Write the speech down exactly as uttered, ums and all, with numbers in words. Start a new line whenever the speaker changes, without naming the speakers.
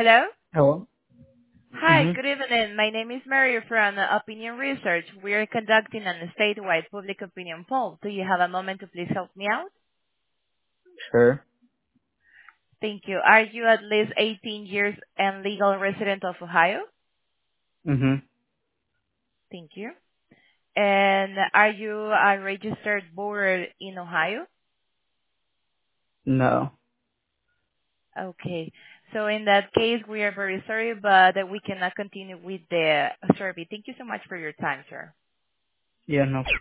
Hello?
Hello?
Hi,
Mm-hmm.
good evening. My name is Mary from Opinion Research. We are conducting a statewide public opinion poll. Do you have a moment to please help me out?
Sure.
Thank you. Are you at least eighteen years and legal resident of Ohio?
Mm-hmm.
Thank you. And are you a registered voter in Ohio?
No.
Okay. So in that case, we are very sorry, but we cannot continue with the survey. Thank you so much for your time, sir.
Yeah, no